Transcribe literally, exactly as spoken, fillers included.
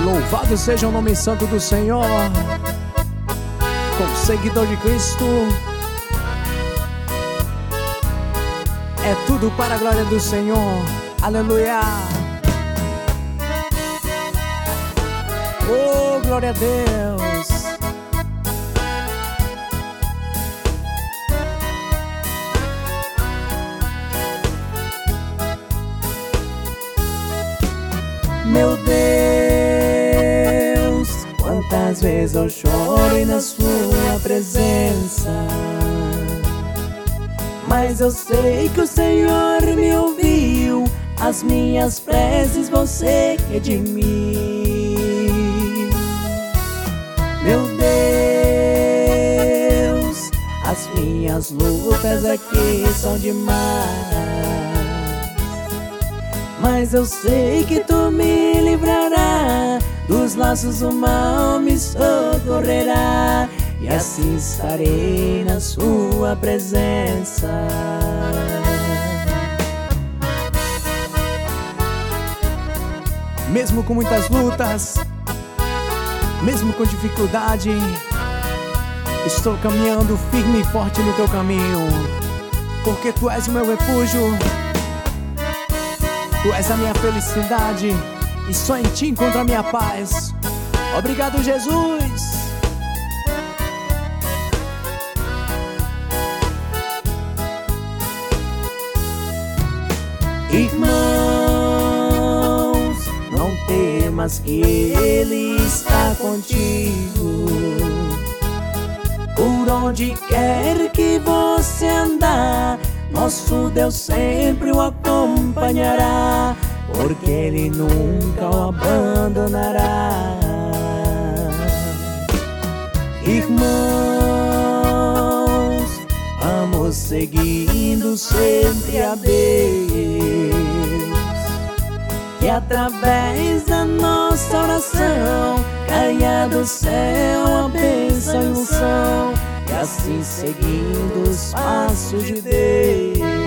Louvado seja o nome santo do Senhor. Como seguidor de Cristo, é tudo para a glória do Senhor. Aleluia. Oh, glória a Deus. Meu Deus, quantas vezes eu chorei na sua presença, mas eu sei que o Senhor me ouviu. As minhas preces você redimiu. Meu Deus, as minhas lutas aqui são demais, mas eu sei que tu me livrará dos laços do mal, me socorrerá, e assim estarei na sua presença. Mesmo com muitas lutas, mesmo com dificuldade, estou caminhando firme e forte no teu caminho, porque tu és o meu refúgio. Tu és a minha felicidade, e só em ti encontro a minha paz. Obrigado, Jesus. Irmãos, não temas que Ele está contigo. Por onde quer que você andar, nosso Deus sempre o acompanhará, porque Ele nunca o abandonará. Irmãos, vamos seguindo sempre a Deus, que através da nossa oração caia do céu a bênção e unção, e assim seguindo os passos de Deus.